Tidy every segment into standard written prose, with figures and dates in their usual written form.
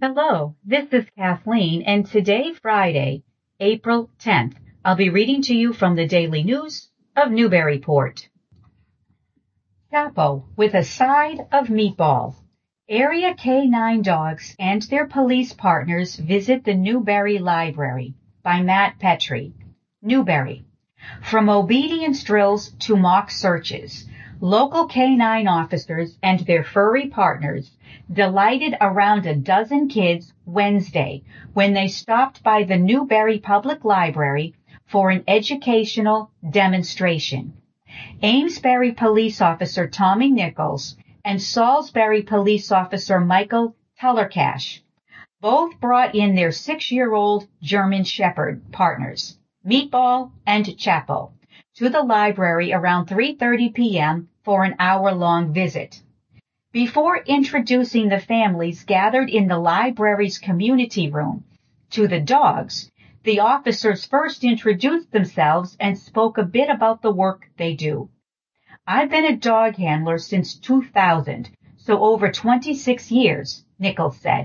Hello, this is Kathleen, and today, Friday, April 10th, I'll be reading to you from the Daily News of Newburyport. Chapo with a side of meatball. Area K-9 dogs and their police partners visit the Newbury Library by Matt Petrie. Newbury. From obedience drills to mock searches, local K-9 officers and their furry partners delighted around a dozen kids Wednesday when they stopped by the Newbury Public Library for an educational demonstration. Amesbury Police Officer Tommy Nichols and Salisbury Police Officer Michael Tellercash both brought in their 6-year-old German Shepherd partners, Meatball and Chapo, to the library around 3:30 p.m. for an hour-long visit. Before introducing the families gathered in the library's community room to the dogs, the officers first introduced themselves and spoke a bit about the work they do. I've been a dog handler since 2000, so over 26 years, Nichols said.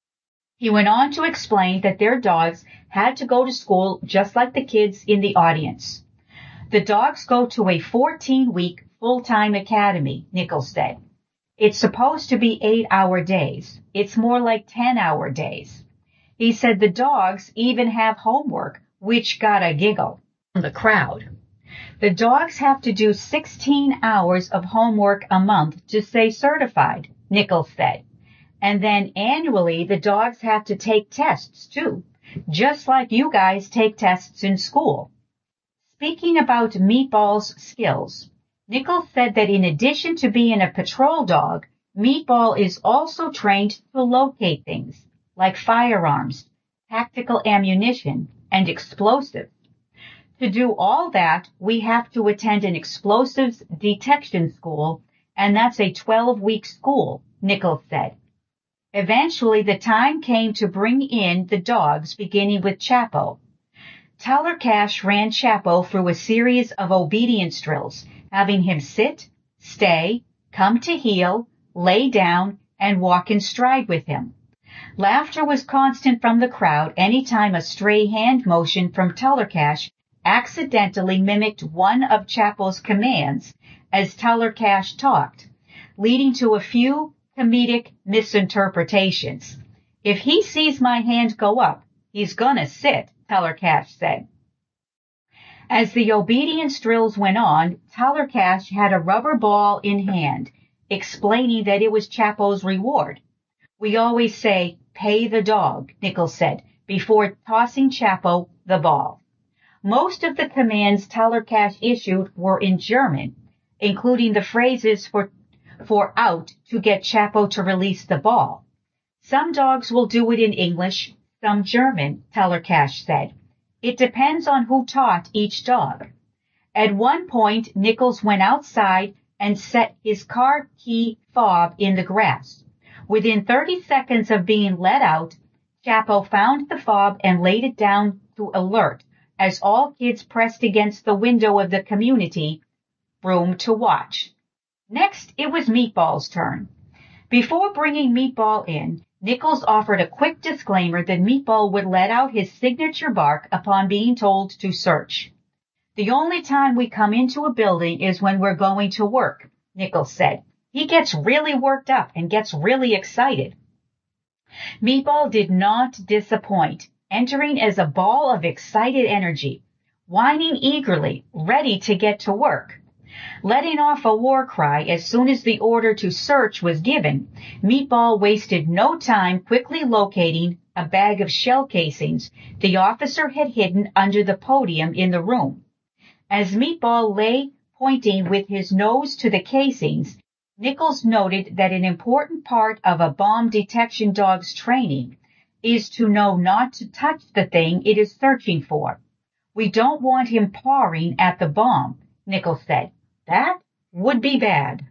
He went on to explain that their dogs had to go to school just like the kids in the audience. The dogs go to a 14-week full-time academy, Nichols said. It's supposed to be 8-hour days. It's more like 10-hour days. He said the dogs even have homework, which got a giggle from the crowd. The dogs have to do 16 hours of homework a month to stay certified, Nichols said. And then annually, the dogs have to take tests, too, just like you guys take tests in school. Speaking about Meatball's skills, Nichols said that in addition to being a patrol dog, Meatball is also trained to locate things like firearms, tactical ammunition, and explosives. To do all that, we have to attend an explosives detection school, and that's a 12-week school, Nichols said. Eventually, the time came to bring in the dogs, beginning with Chapo. Tellercash ran Chapo through a series of obedience drills, having him sit, stay, come to heel, lay down, and walk in stride with him. Laughter was constant from the crowd anytime a stray hand motion from Tellercash accidentally mimicked one of Chapo's commands as Tellercash talked, leading to a few comedic misinterpretations. If he sees my hand go up, he's gonna sit, Tellercash said. As the obedience drills went on, Tellercash had a rubber ball in hand, explaining that it was Chapo's reward. We always say, pay the dog, Nichols said, before tossing Chapo the ball. Most of the commands Tellercash issued were in German, including the phrases for out to get Chapo to release the ball. Some dogs will do it in English, some German, Tellercash said. It depends on who taught each dog. At one point, Nichols went outside and set his car key fob in the grass. Within 30 seconds of being let out, Chapo found the fob and laid it down to alert as all kids pressed against the window of the community room to watch. Next, it was Meatball's turn. Before bringing Meatball in, Nichols offered a quick disclaimer that Meatball would let out his signature bark upon being told to search. The only time we come into a building is when we're going to work, Nichols said. He gets really worked up and gets really excited. Meatball did not disappoint, entering as a ball of excited energy, whining eagerly, ready to get to work. Letting off a war cry as soon as the order to search was given, Meatball wasted no time quickly locating a bag of shell casings the officer had hidden under the podium in the room. As Meatball lay pointing with his nose to the casings, Nichols noted that an important part of a bomb detection dog's training is to know not to touch the thing it is searching for. We don't want him pawing at the bomb, Nichols said. That would be bad.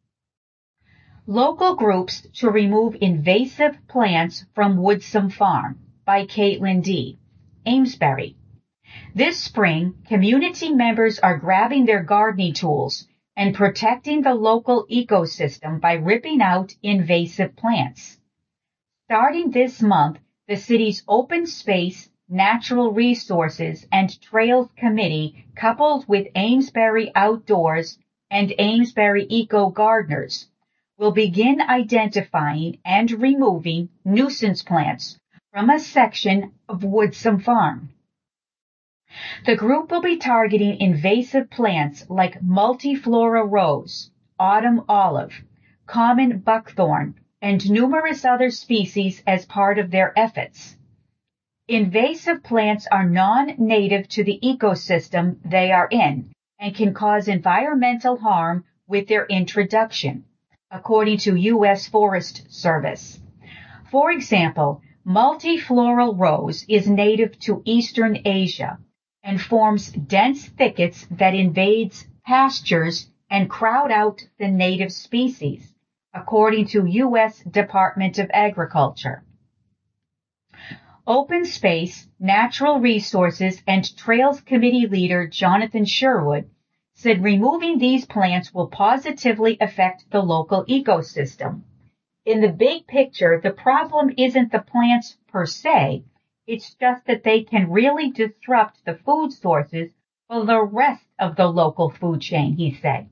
Local Groups to Remove Invasive Plants from Woodsome Farm by Caitlin D. Amesbury. This spring, community members are grabbing their gardening tools and protecting the local ecosystem by ripping out invasive plants. Starting this month, the city's Open Space, Natural Resources, and Trails Committee, coupled with Amesbury Outdoors and Amesbury Eco Gardeners, will begin identifying and removing nuisance plants from a section of Woodsum Farm. The group will be targeting invasive plants like multiflora rose, autumn olive, common buckthorn, and numerous other species as part of their efforts. Invasive plants are non-native to the ecosystem they are in and can cause environmental harm with their introduction, according to U.S. Forest Service. For example, multifloral rose is native to Eastern Asia and forms dense thickets that invades pastures and crowd out the native species, according to U.S. Department of Agriculture. Open Space, Natural Resources, and Trails Committee leader Jonathan Sherwood said removing these plants will positively affect the local ecosystem. In the big picture, the problem isn't the plants per se, it's just that they can really disrupt the food sources for the rest of the local food chain, he said.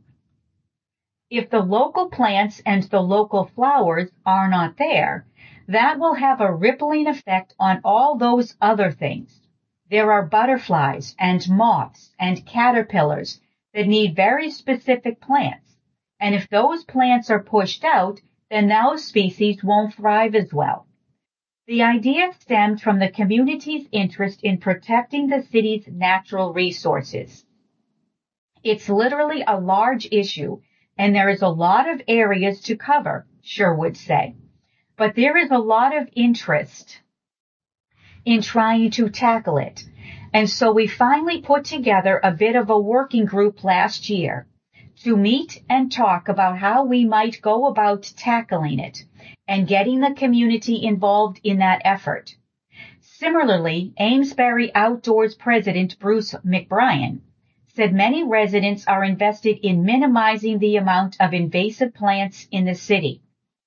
If the local plants and the local flowers are not there, that will have a rippling effect on all those other things. There are butterflies and moths and caterpillars that need very specific plants. And if those plants are pushed out, then those species won't thrive as well. The idea stemmed from the community's interest in protecting the city's natural resources. It's literally a large issue, and there is a lot of areas to cover, Sherwood said. But there is a lot of interest in trying to tackle it. And so we finally put together a bit of a working group last year to meet and talk about how we might go about tackling it and getting the community involved in that effort. Similarly, Amesbury Outdoors President Bruce McBrien said many residents are invested in minimizing the amount of invasive plants in the city.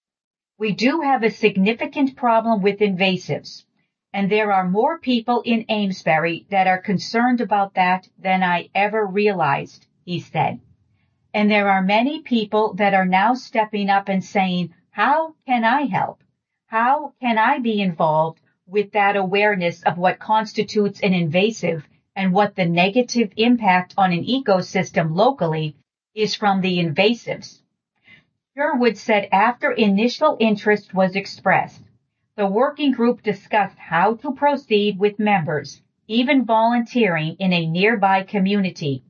We do have a significant problem with invasives, and there are more people in Amesbury that are concerned about that than I ever realized, he said. And there are many people that are now stepping up and saying, how can I help? How can I be involved with that awareness of what constitutes an invasive and what the negative impact on an ecosystem locally is from the invasives? Sherwood said after initial interest was expressed, the working group discussed how to proceed with members, even volunteering in a nearby community,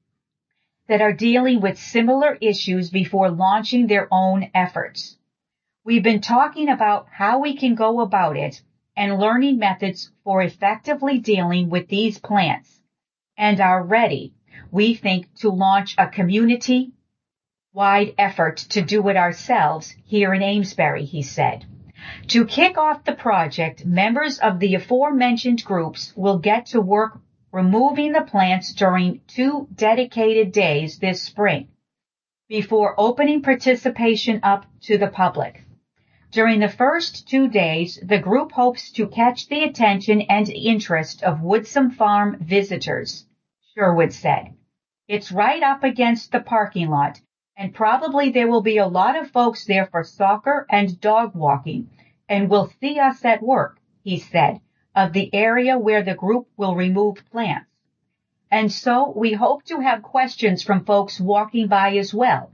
that are dealing with similar issues before launching their own efforts. We've been talking about how we can go about it and learning methods for effectively dealing with these plants, and are ready, we think, to launch a community-wide effort to do it ourselves here in Amesbury, he said. To kick off the project, members of the aforementioned groups will get to work removing the plants during 2 dedicated days this spring, before opening participation up to the public. During the first 2 days, the group hopes to catch the attention and interest of Woodsum Farm visitors, Sherwood said. It's right up against the parking lot, and probably there will be a lot of folks there for soccer and dog walking, and will see us at work, he said, of the area where the group will remove plants. And so we hope to have questions from folks walking by as well.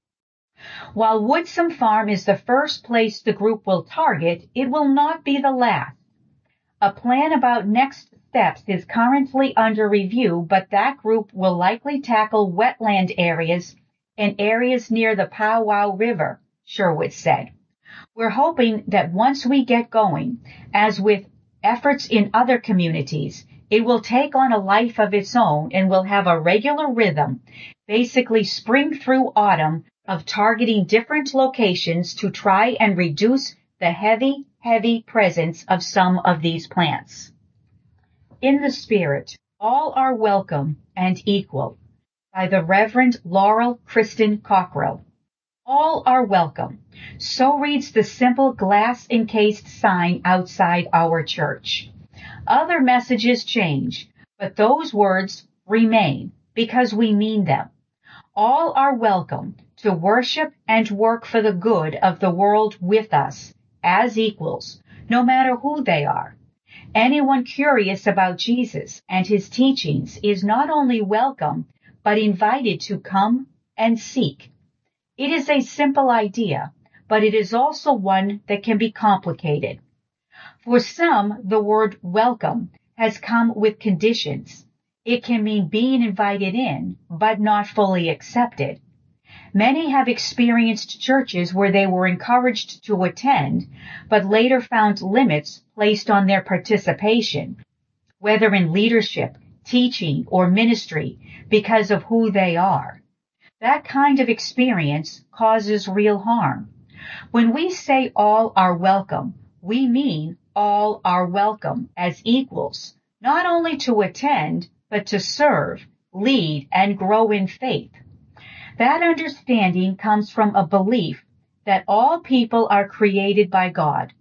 While Woodsum Farm is the first place the group will target, it will not be the last. A plan about next steps is currently under review, but that group will likely tackle wetland areas and areas near the Powwow River, Sherwood said. We're hoping that once we get going, as with efforts in other communities, it will take on a life of its own and will have a regular rhythm, basically spring through autumn, of targeting different locations to try and reduce the heavy presence of some of these plants. In the Spirit, All Are Welcome and Equal, by the Reverend Laurel Kristen Cockrell. All are welcome. So reads the simple glass-encased sign outside our church. Other messages change, but those words remain because we mean them. All are welcome to worship and work for the good of the world with us as equals, no matter who they are. Anyone curious about Jesus and his teachings is not only welcome, but invited to come and seek. It is a simple idea, but it is also one that can be complicated. For some, the word welcome has come with conditions. It can mean being invited in, but not fully accepted. Many have experienced churches where they were encouraged to attend, but later found limits placed on their participation, whether in leadership, teaching, or ministry, because of who they are. That kind of experience causes real harm. When we say all are welcome, we mean all are welcome as equals, not only to attend, but to serve, lead, and grow in faith. That understanding comes from a belief that all people are created by God,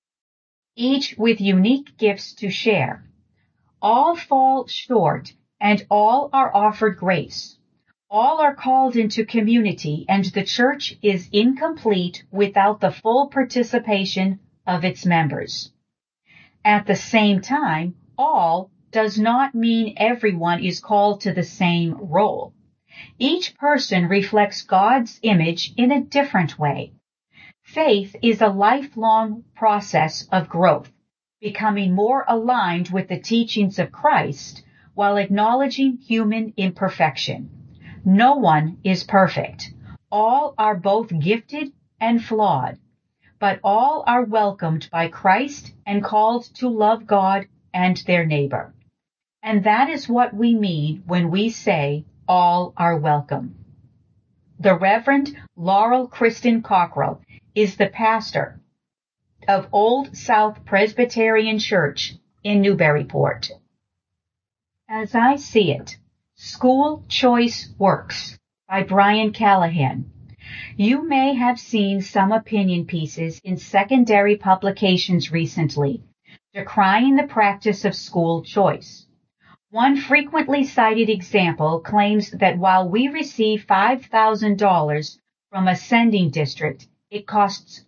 each with unique gifts to share. All fall short, and all are offered grace. All are called into community, and the church is incomplete without the full participation of its members. At the same time, all does not mean everyone is called to the same role. Each person reflects God's image in a different way. Faith is a lifelong process of growth, becoming more aligned with the teachings of Christ while acknowledging human imperfection. No one is perfect. All are both gifted and flawed, but all are welcomed by Christ and called to love God and their neighbor. And that is what we mean when we say all are welcome. The Reverend Laurel Kristen Cockrell is the pastor of Old South Presbyterian Church in Newburyport. As I See It, School Choice Works by Brian Callahan. You may have seen some opinion pieces in secondary publications recently, decrying the practice of school choice. One frequently cited example claims that while we receive $5,000 from a sending district, it costs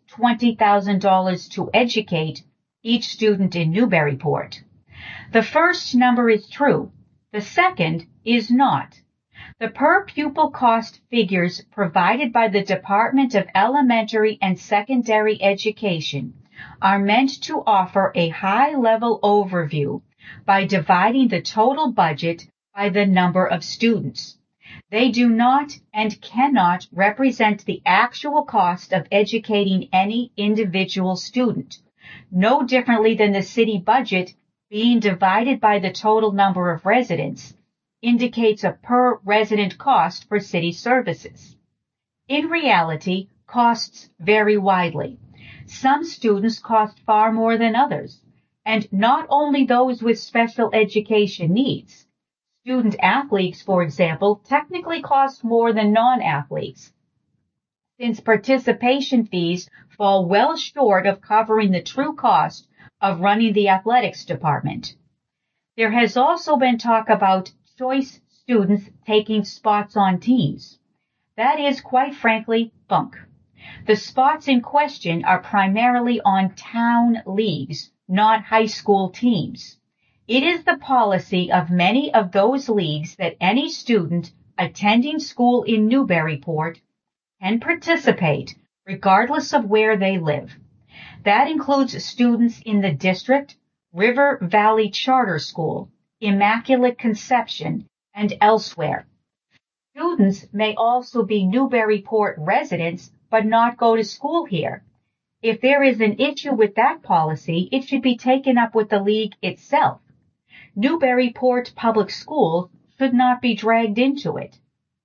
$20,000 to educate each student in Newburyport. The first number is true. The second is not. The per pupil cost figures provided by the Department of Elementary and Secondary Education are meant to offer a high-level overview by dividing the total budget by the number of students. They do not and cannot represent the actual cost of educating any individual student, no differently than the city budget being divided by the total number of residents indicates a per resident cost for city services. In reality, costs vary widely. Some students cost far more than others, and not only those with special education needs. Student athletes, for example, technically cost more than non-athletes, since participation fees fall well short of covering the true cost of running the athletics department. There has also been talk about choice students taking spots on teams. That is, quite frankly, bunk. The spots in question are primarily on town leagues, not high school teams. It is the policy of many of those leagues that any student attending school in Newburyport can participate regardless of where they live. That includes students in the district, River Valley Charter School, Immaculate Conception, and elsewhere. Students may also be Newburyport residents but not go to school here. If there is an issue with that policy, it should be taken up with the league itself. Newburyport Public Schools should not be dragged into it.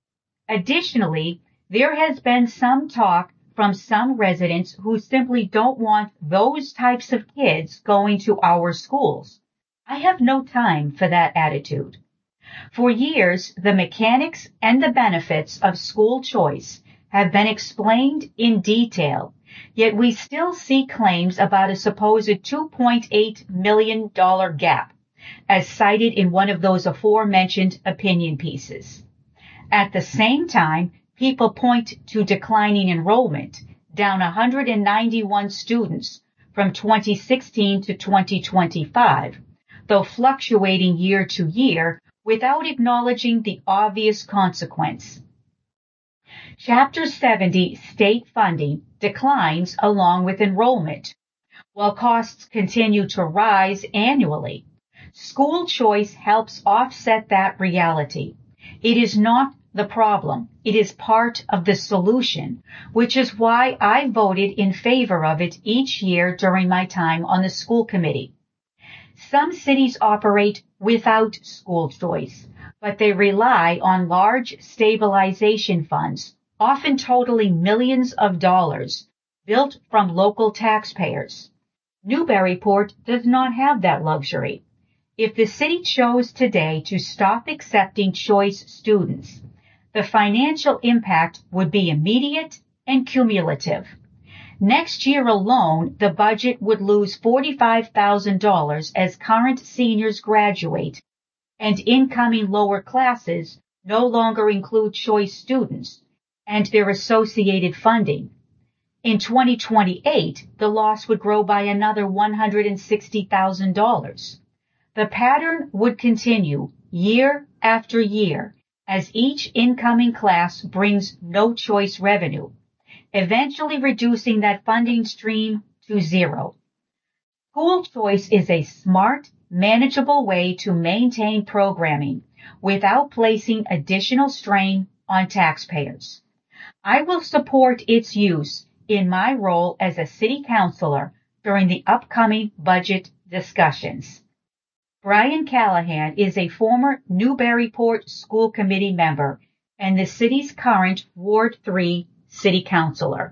Additionally, there has been some talk from some residents who simply don't want those types of kids going to our schools. I have no time for that attitude. For years, the mechanics and the benefits of school choice have been explained in detail, yet we still see claims about a supposed $2.8 million gap, as cited in one of those aforementioned opinion pieces. At the same time, people point to declining enrollment, down 191 students from 2016 to 2025, though fluctuating year to year without acknowledging the obvious consequence. Chapter 70 state funding declines along with enrollment, while costs continue to rise annually. School choice helps offset that reality. It is not the problem. It is part of the solution, which is why I voted in favor of it each year during my time on the school committee. Some cities operate without school choice, but they rely on large stabilization funds, often totaling millions of dollars, built from local taxpayers. Newburyport does not have that luxury. If the city chose today to stop accepting choice students, the financial impact would be immediate and cumulative. Next year alone, the budget would lose $45,000 as current seniors graduate, and incoming lower classes no longer include choice students and their associated funding. In 2028, the loss would grow by another $160,000. The pattern would continue year after year as each incoming class brings no choice revenue, eventually reducing that funding stream to zero. School choice is a smart, manageable way to maintain programming without placing additional strain on taxpayers. I will support its use in my role as a city councilor during the upcoming budget discussions. Brian Callahan is a former Newburyport School Committee member and the city's current Ward 3 city councilor.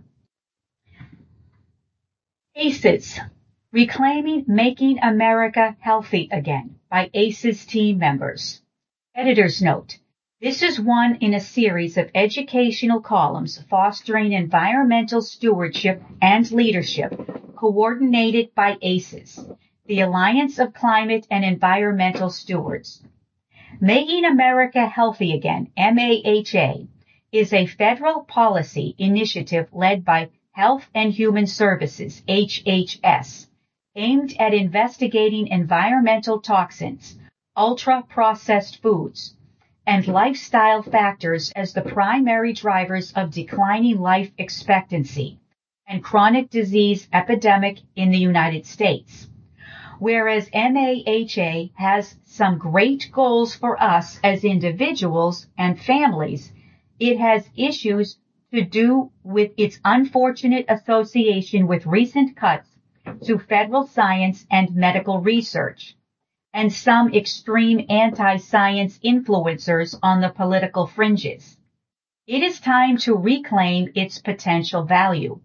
ACEs, Reclaiming Making America Healthy Again by ACEs team members. Editor's note. This is one in a series of educational columns fostering environmental stewardship and leadership coordinated by ACEs, the Alliance of Climate and Environmental Stewards. Making America Healthy Again, MAHA, is a federal policy initiative led by Health and Human Services, HHS, aimed at investigating environmental toxins, ultra-processed foods, and lifestyle factors as the primary drivers of declining life expectancy and chronic disease epidemic in the United States. Whereas MAHA has some great goals for us as individuals and families, it has issues to do with its unfortunate association with recent cuts to federal science and medical research, and some extreme anti-science influencers on the political fringes. It is time to reclaim its potential value.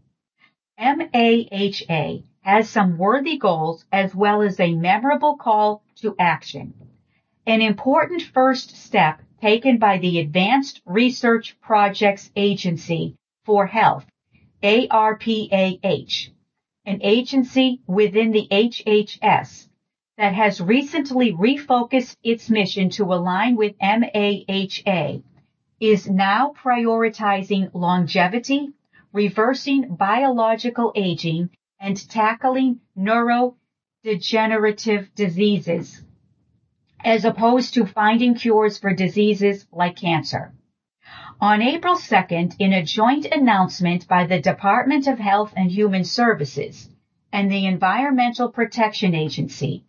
MAHA has some worthy goals as well as a memorable call to action. An important first step taken by the Advanced Research Projects Agency for Health, ARPAH, an agency within the HHS that has recently refocused its mission to align with MAHA, is now prioritizing longevity, reversing biological aging, and tackling neurodegenerative diseases, as opposed to finding cures for diseases like cancer. On April 2nd, in a joint announcement by the Department of Health and Human Services and the Environmental Protection Agency,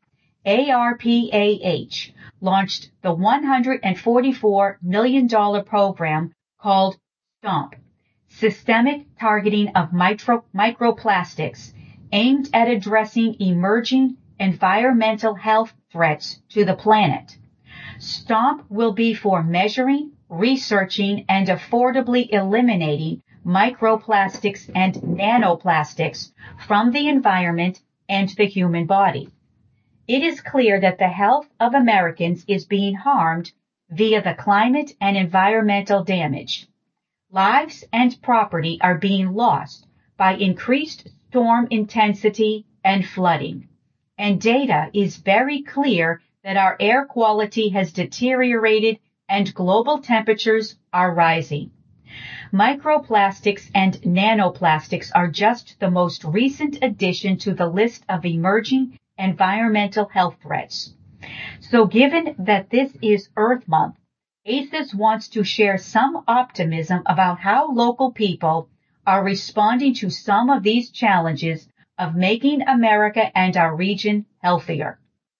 ARPAH launched the $144 million program called STOMP, Systemic Targeting of Microplastics, aimed at addressing emerging environmental health threats to the planet. STOMP will be for measuring, researching, and affordably eliminating microplastics and nanoplastics from the environment and the human body. It is clear that the health of Americans is being harmed via the climate and environmental damage. Lives and property are being lost by increased storm intensity and flooding. And data is very clear that our air quality has deteriorated and global temperatures are rising. Microplastics and nanoplastics are just the most recent addition to the list of emerging environmental health threats. So given that this is Earth Month, ACES wants to share some optimism about how local people are responding to some of these challenges of making America and our region healthier.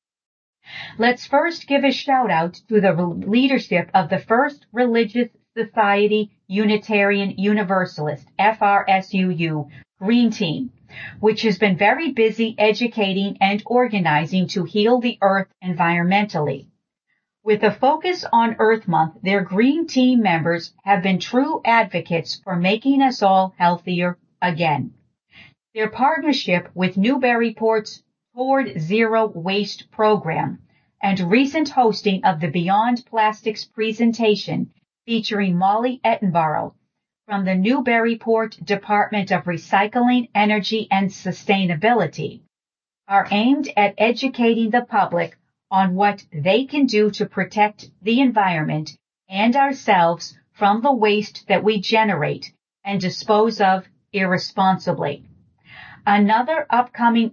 Let's first give a shout out to the leadership of the First Religious Society Unitarian Universalist, FRSUU, Green Team, which has been very busy educating and organizing to heal the earth environmentally. With a focus on Earth Month, their Green Team members have been true advocates for making us all healthier again. Their partnership with Newburyport's Toward Zero Waste program and recent hosting of the Beyond Plastics presentation featuring Molly Ettenborough from the Newburyport Department of Recycling, Energy, and Sustainability are aimed at educating the public on what they can do to protect the environment and ourselves from the waste that we generate and dispose of irresponsibly. Another upcoming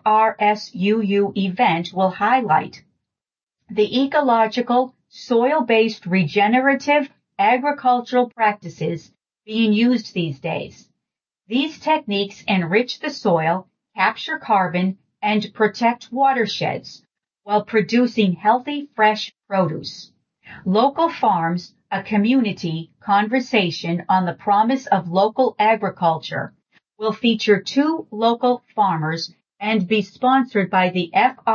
FRSUU event will highlight the ecological, soil-based regenerative agricultural practices being used these days. These techniques enrich the soil, capture carbon, and protect watersheds while producing healthy, fresh produce. Local Farms, a community conversation on the promise of local agriculture, will feature 2 local farmers and be sponsored by the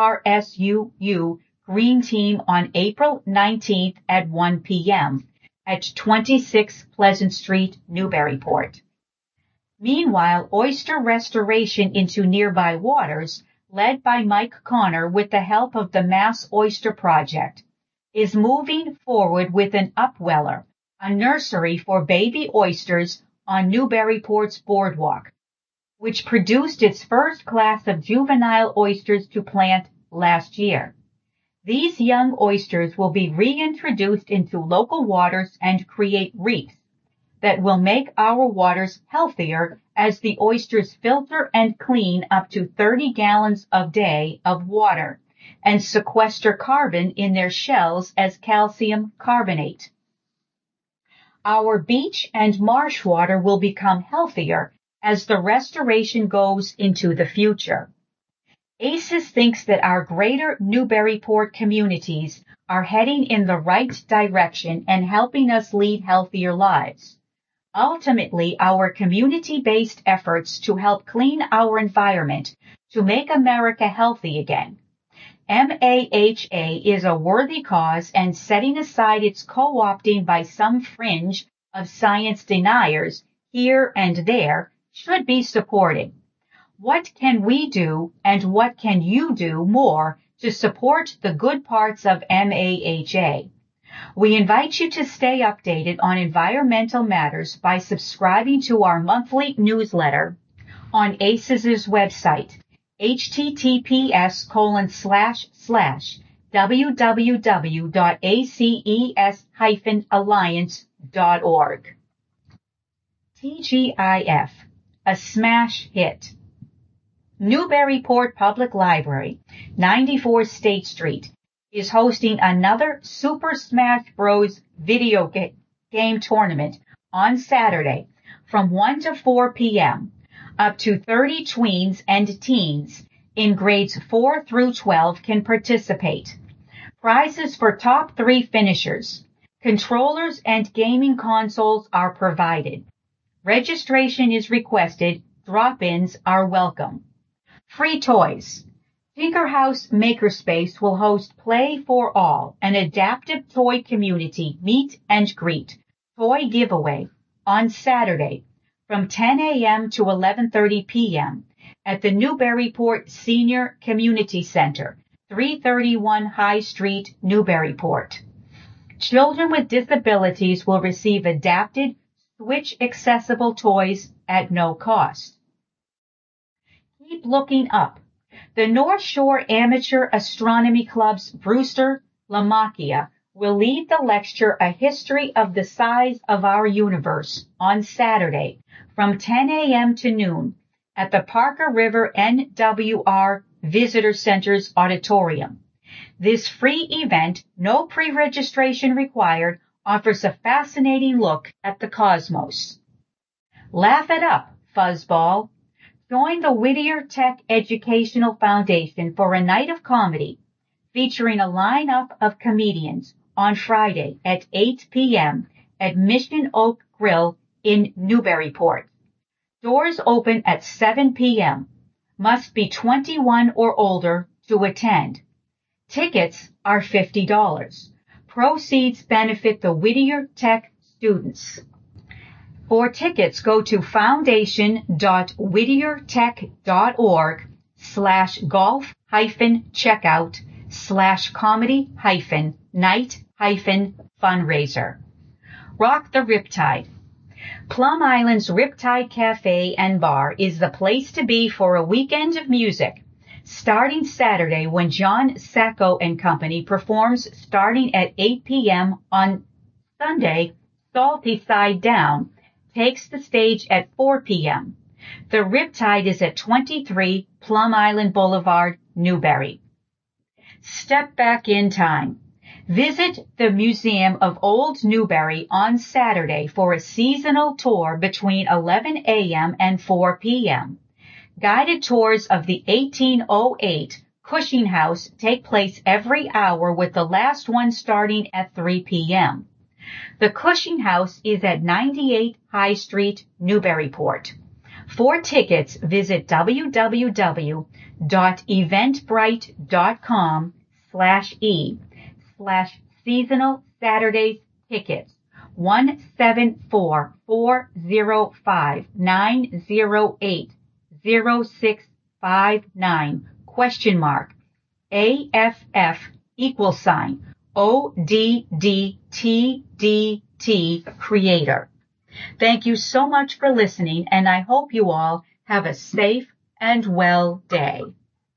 FRSUU Green Team on April 19th at 1 p.m. at 26 Pleasant Street, Newburyport. Meanwhile, oyster restoration into nearby waters, led by Mike Connor with the help of the Mass Oyster Project, is moving forward with an upweller, a nursery for baby oysters on Newburyport's boardwalk, which produced its first class of juvenile oysters to plant last year. These young oysters will be reintroduced into local waters and create reefs that will make our waters healthier as the oysters filter and clean up to 30 gallons a day of water and sequester carbon in their shells as calcium carbonate. Our beach and marsh water will become healthier as the restoration goes into the future. ACES thinks that our greater Newburyport communities are heading in the right direction and helping us lead healthier lives. Ultimately, our community-based efforts to help clean our environment to make America healthy again. MAHA is a worthy cause, and setting aside its co-opting by some fringe of science deniers here and there should be supported. What can we do and what can you do more to support the good parts of MAHA? We invite you to stay updated on environmental matters by subscribing to our monthly newsletter on ACES's website, https://www.aces-alliance.org. TGIF, a smash hit. Newburyport Public Library, 94 State Street, is hosting another Super Smash Bros. Video game tournament on Saturday from 1 to 4 p.m. Up to 30 tweens and teens in grades 4 through 12 can participate. Prizes for top 3 finishers. Controllers and gaming consoles are provided. Registration is requested. Drop-ins are welcome. Free toys. Tinkerhouse Makerspace will host Play for All, an adaptive toy community meet and greet toy giveaway on Saturday from 10 a.m. to 11:30 p.m. at the Newburyport Senior Community Center, 331 High Street, Newburyport. Children with disabilities will receive adapted Switch accessible toys at no cost. Keep looking up. The North Shore Amateur Astronomy Club's Brewster Lamacchia will lead the lecture A History of the Size of Our Universe on Saturday from 10 a.m. to noon at the Parker River NWR Visitor Center's auditorium. This free event, no pre-registration required, offers a fascinating look at the cosmos. Laugh it up, fuzzball. Join the Whittier Tech Educational Foundation for a night of comedy featuring a lineup of comedians on Friday at 8 p.m. at Mission Oak Grill in Newburyport. Doors open at 7 p.m. Must be 21 or older to attend. Tickets are $50. Proceeds benefit the Whittier Tech students. For tickets, go to foundation.whittiertech.org/golf-checkout/comedy-night-fundraiser. Rock the Riptide. Plum Island's Riptide Cafe and Bar is the place to be for a weekend of music. Starting Saturday when John Sacco and Company performs starting at 8 p.m. on Sunday, Salty Side Down takes the stage at 4 p.m. The Riptide is at 23 Plum Island Boulevard, Newbury. Step back in time. Visit the Museum of Old Newbury on Saturday for a seasonal tour between 11 a.m. and 4 p.m. Guided tours of the 1808 Cushing House take place every hour with the last one starting at 3 p.m. The Cushing House is at 98 High Street, Newburyport. For tickets, visit www.eventbrite.com/e/seasonal Saturdays tickets 1744059080659 AFF =ODDTDT creator. Thank you so much for listening, and I hope you all have a safe and well day.